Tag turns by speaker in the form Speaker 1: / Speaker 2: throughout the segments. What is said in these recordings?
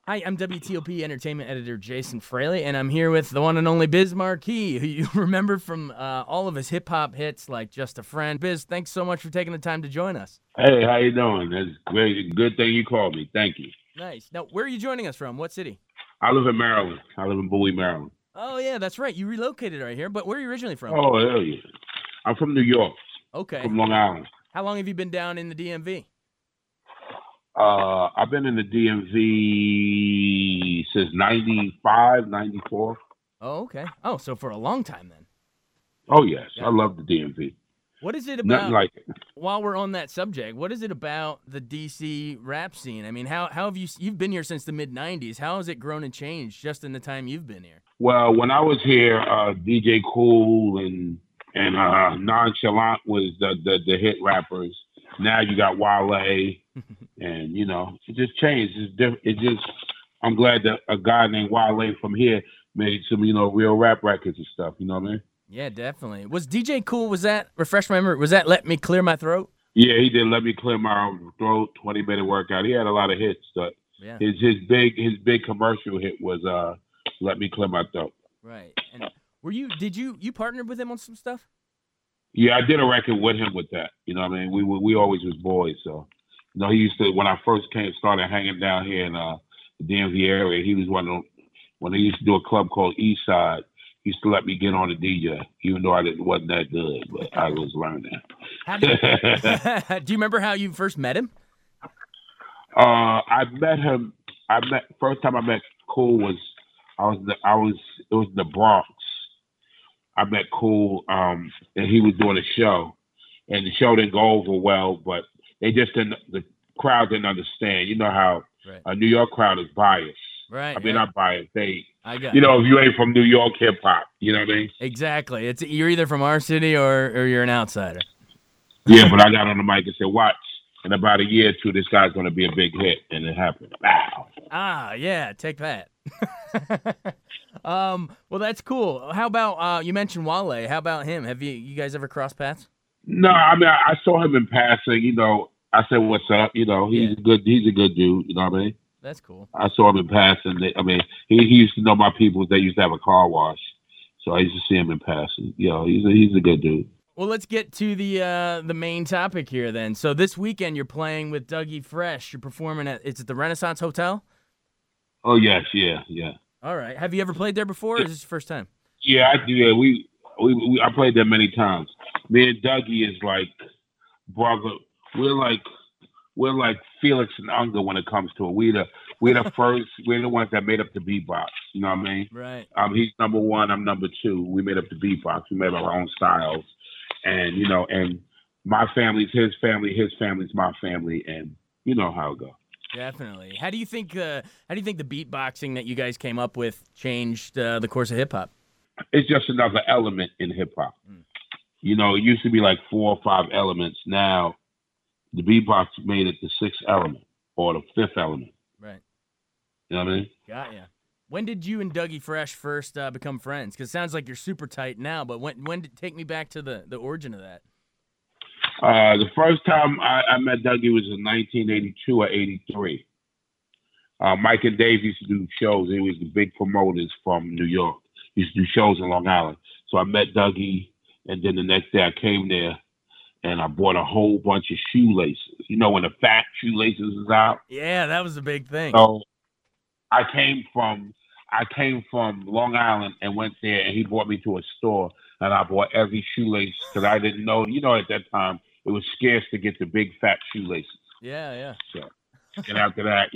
Speaker 1: Hi, I'm WTOP Entertainment Editor Jason Fraley, and I'm here with the one and only Biz Marquis, who you remember from all of his hip-hop hits like Just a Friend. Biz, thanks so much for taking the time to join us.
Speaker 2: Hey, how you doing? That's great. Good thing you called me. Thank you.
Speaker 1: Nice. Now, where are you joining us from? What city?
Speaker 2: I live in Maryland. I live in Bowie, Maryland.
Speaker 1: Oh, yeah, that's right. You relocated right here, but where are you originally from?
Speaker 2: Oh, hell yeah. I'm from New York,
Speaker 1: Okay.
Speaker 2: from Long Island.
Speaker 1: How long have you been down in the DMV?
Speaker 2: I've been in the DMV since 95, 94.
Speaker 1: Oh, okay. Oh, so for a long time then.
Speaker 2: Oh, yes. I
Speaker 1: Gotcha.
Speaker 2: love the DMV.
Speaker 1: What is it
Speaker 2: Nothing
Speaker 1: about,
Speaker 2: like it.
Speaker 1: while we're on that subject, what is it about the DC rap scene? I mean, how have you've been here since the mid-90s. How has it grown and changed just in the time you've been here?
Speaker 2: Well, when I was here, DJ Cool and Nonchalant was the hit rappers. Now you got Wale, and it just changed. It's different. It just I'm glad that a guy named Wale from here made some real rap records and stuff. You know what I mean?
Speaker 1: Yeah, definitely. Was DJ Cool, was that, refresh my memory, was that Let Me Clear My Throat?
Speaker 2: Yeah, he did. Let me clear my throat. 20-minute workout. He had a lot of hits. But
Speaker 1: Yeah,
Speaker 2: his big commercial hit was Let me clear my throat.
Speaker 1: right. And did you partnered with him on some stuff?
Speaker 2: Yeah, I did a record with him with that. You know what I mean? We always was boys. So he used to when I first started hanging down here in the DMV area. He was one of them, when they used to do a club called East Side. He used to let me get on the DJ, even though wasn't that good, but I was learning.
Speaker 1: How did, do you remember how you first met him?
Speaker 2: I met him. First time I met Cool was it was in the Bronx. I met Cool, and he was doing a show, and the show didn't go over well, but they just didn't. The crowd didn't understand. You know how
Speaker 1: Right.
Speaker 2: a New York crowd is biased.
Speaker 1: Right,
Speaker 2: I mean,
Speaker 1: yeah.
Speaker 2: not biased.
Speaker 1: I got you.
Speaker 2: If you ain't from New York hip hop, you know what I mean?
Speaker 1: Exactly. You're either from our city or you're an outsider.
Speaker 2: Yeah, but I got on the mic and said, "Watch, in about a year or two, this guy's going to be a big hit," and it happened. Wow.
Speaker 1: Ah, yeah, take that. Well, that's cool. How about you mentioned Wale? How about him? Have you guys ever crossed paths?
Speaker 2: No, I mean, I saw him in passing. I said, "What's up?"
Speaker 1: Yeah,
Speaker 2: He's a good dude. You know what I mean?
Speaker 1: that's cool.
Speaker 2: I saw him in passing. I mean, he used to know my people. They used to have a car wash, so I used to see him in passing. He's a good dude.
Speaker 1: Well, let's get to the main topic here then. So this weekend you're playing with Dougie Fresh. You're performing it's at the Renaissance Hotel.
Speaker 2: Oh yes, yeah, yeah,
Speaker 1: All right. Have you ever played there before, or is this your first time?
Speaker 2: yeah. I do. Yeah, I played there many times. Me and Dougie is like brother. We're like we're like Felix and Unger when it comes to it. We're the first. We're the ones that made up the beatbox. You know what I mean?
Speaker 1: Right.
Speaker 2: He's number one. I'm number two. We made up the beatbox. We made our own styles, and my family's his family's my family, and you know how it goes.
Speaker 1: Definitely. How do you think the beatboxing that you guys came up with changed the course of hip hop?
Speaker 2: It's just another element in hip hop.
Speaker 1: Mm.
Speaker 2: It used to be like 4 or 5 elements. Now the beatbox made it the sixth element or the fifth element.
Speaker 1: Right.
Speaker 2: You know what I mean?
Speaker 1: Got ya. When did you and Dougie Fresh first become friends? Because it sounds like you're super tight now, but when did take me back to the origin of that?
Speaker 2: The first time I met Dougie was in 1982 or 83. Mike and Dave used to do shows. They was the big promoters from New York. Used to do shows in Long Island. So I met Dougie, and then the next day I came there and I bought a whole bunch of shoelaces. When the fat shoelaces is out.
Speaker 1: Yeah, that was a big thing.
Speaker 2: So I came from Long Island and went there, and he brought me to a store, and I bought every shoelace because I didn't know. At that time it was scarce to get the big fat shoelaces.
Speaker 1: Yeah, yeah.
Speaker 2: So, and after that,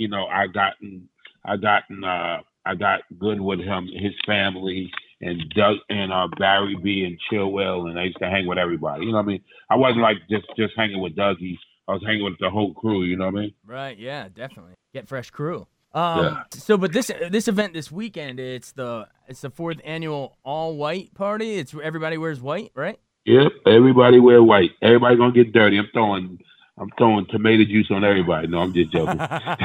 Speaker 2: I got good with him, his family, and Doug and Barry B and Chillwell, and I used to hang with everybody. You know what I mean? I wasn't like just hanging with Dougie. I was hanging with the whole crew. You know what I mean?
Speaker 1: Right, yeah, definitely. Get fresh crew.
Speaker 2: Yeah.
Speaker 1: So but this event this weekend, it's the fourth annual all white party. It's everybody wears white, right?
Speaker 2: Yep. Everybody wear white. Everybody gonna get dirty. I'm throwing tomato juice on everybody. No, I'm just joking.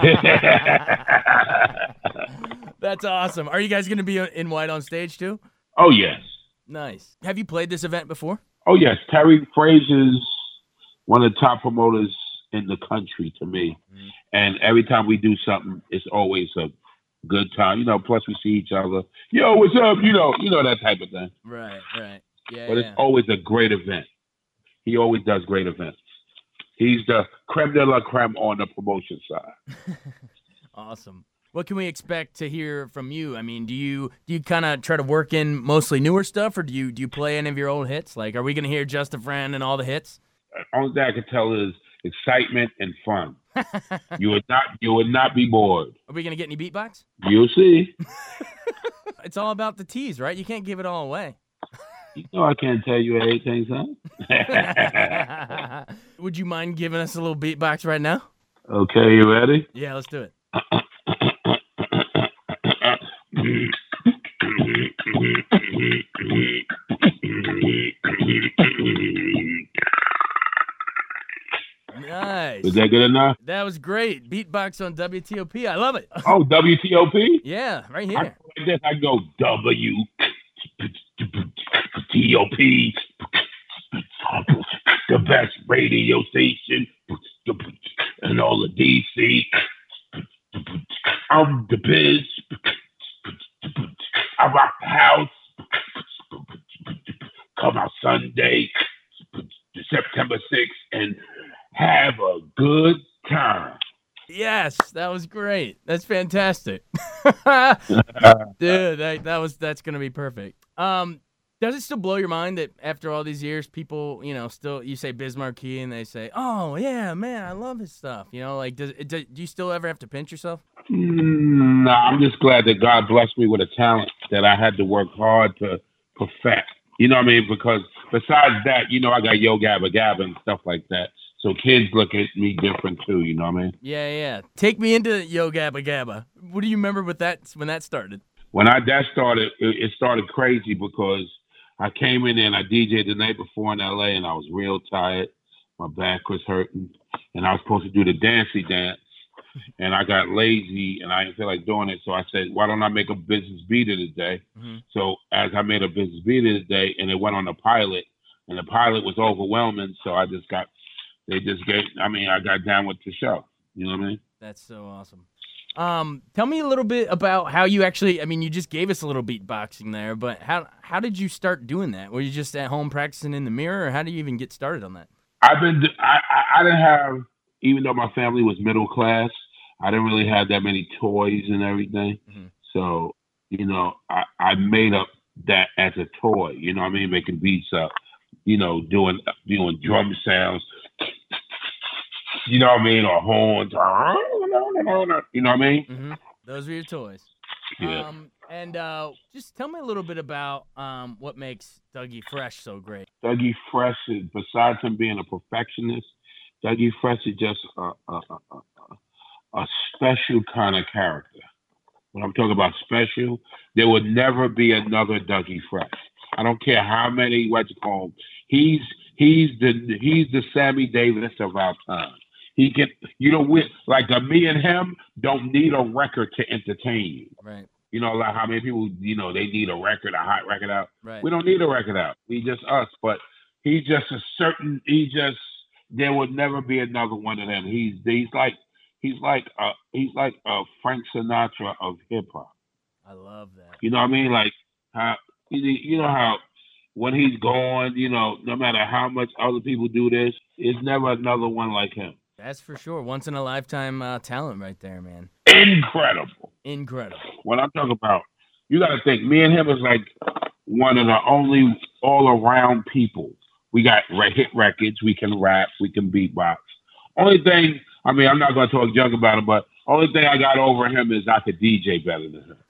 Speaker 1: That's awesome. Are you guys going to be in white on stage too?
Speaker 2: Oh yes.
Speaker 1: Nice. Have you played this event before?
Speaker 2: Oh yes. Terry Frazier's one of the top promoters in the country to me.
Speaker 1: Mhm.
Speaker 2: And every time we do something, it's always good time. Plus we see each other. Yo, what's up? That type of thing.
Speaker 1: Right. Yeah,
Speaker 2: But
Speaker 1: yeah.
Speaker 2: it's always a great event. He always does great events. He's the creme de la creme on the promotion side.
Speaker 1: Awesome. What can we expect to hear from you? I mean, do you kind of try to work in mostly newer stuff, or do you play any of your old hits? Like, are we gonna hear Just a Friend and all the hits?
Speaker 2: Only thing I can tell is excitement and fun. You would not be bored.
Speaker 1: Are we gonna get any beatbox?
Speaker 2: You'll see.
Speaker 1: It's all about the tease, right? You can't give it all away.
Speaker 2: I can't tell you anything, son.
Speaker 1: Would you mind giving us a little beatbox right now?
Speaker 2: Okay, you ready?
Speaker 1: Yeah, let's do it. Nice.
Speaker 2: Was that good enough?
Speaker 1: That was great. Beatbox on WTOP. I love it.
Speaker 2: Oh, WTOP?
Speaker 1: Yeah, right here.
Speaker 2: I go WTOP, the best radio station in all of DC. I'm the biz. I rock the house. Come out Sunday, September 6th, and have a good time.
Speaker 1: Yes, that was great. That's fantastic. Dude, that's gonna be perfect. Does it still blow your mind that after all these years, people, still, you say Biz Markie and they say, "Oh yeah, man, I love his stuff." Do you still ever have to pinch yourself?
Speaker 2: No, I'm just glad that God blessed me with a talent that I had to work hard to perfect. You know what I mean? Because besides that, I got Yo Gabba Gabba and stuff like that. So kids look at me different too, you know what I mean?
Speaker 1: Yeah. Take me into Yo Gabba Gabba. What do you remember with that when that started?
Speaker 2: When that started, it started crazy because I came in there and I DJ'd the night before in LA and I was real tired. My back was hurting and I was supposed to do the dancey dance and I got lazy and I didn't feel like doing it. So I said, why don't I make a business beater today? Mm-hmm. So as I made a business beater today and it went on a pilot and the pilot was overwhelming. So I got down with the show. You know what I mean?
Speaker 1: That's so awesome. Tell me a little bit about how you actually, you just gave us a little beatboxing there, but how did you start doing that? Were you just at home practicing in the mirror, or how did you even get started on that?
Speaker 2: I didn't have, even though my family was middle class, I didn't really have that many toys and everything. Mm-hmm. So, I made up that as a toy, you know what I mean? Making beats up, doing drum sounds, you know what I mean? Or horns, you know what I mean?
Speaker 1: Mm-hmm. Those were your toys.
Speaker 2: Yeah.
Speaker 1: And just tell me a little bit about what makes Dougie Fresh so great.
Speaker 2: Dougie Fresh is, besides him being a perfectionist, Dougie Fresh is just a special kind of character. When I'm talking about special, there would never be another Dougie Fresh. I don't care how many he's the Sammy Davis of our time. He can, like me and him don't need a record to entertain you.
Speaker 1: Right.
Speaker 2: Like how many people, they need a record, a hot record out.
Speaker 1: Right.
Speaker 2: We don't need a record out. We just us. But there would never be another one of them. He's like a Frank Sinatra of hip hop.
Speaker 1: I love that.
Speaker 2: You know what I mean? Like how how when he's gone, no matter how much other people do this, there's never another one like him.
Speaker 1: That's for sure. Once in a lifetime talent right there, man.
Speaker 2: Incredible. What I'm talking about, you got to think, me and him is like one of the only all-around people. We got hit records, we can rap, we can beatbox. Only thing, I'm not going to talk junk about him, but only thing I got over him is I could DJ better than him.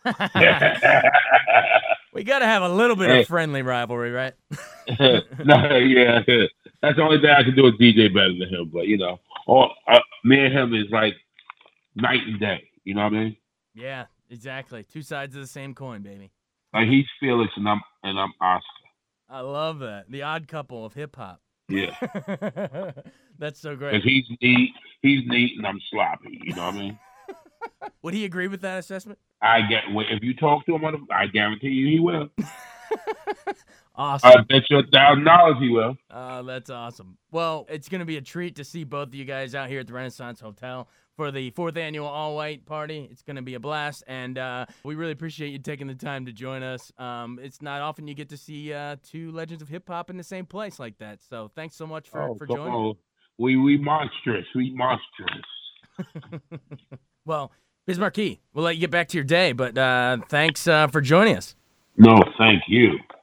Speaker 1: We got to have a little bit of friendly rivalry, right?
Speaker 2: No, yeah. That's the only thing I can do is DJ better than him. But, me and him is like night and day. You know what I mean?
Speaker 1: Yeah, exactly. Two sides of the same coin, baby.
Speaker 2: Like he's Felix and I'm Oscar.
Speaker 1: I love that. The odd couple of hip hop.
Speaker 2: Yeah.
Speaker 1: That's so great.
Speaker 2: Because he's neat and I'm sloppy. You know what I mean?
Speaker 1: Would he agree with that assessment?
Speaker 2: If you talk to him I guarantee you he will.
Speaker 1: Awesome.
Speaker 2: I bet you $1,000 he will.
Speaker 1: That's awesome. Well, it's going to be a treat to see both of you guys out here at the Renaissance Hotel for the 4th annual all-white party. It's going to be a blast, and we really appreciate you taking the time to join us. It's not often you get to see two legends of hip-hop in the same place like that, so thanks so much for joining.
Speaker 2: On. We monstrous. We monstrous.
Speaker 1: Well, Biz Markie, we'll let you get back to your day, but thanks for joining us.
Speaker 2: No, thank you.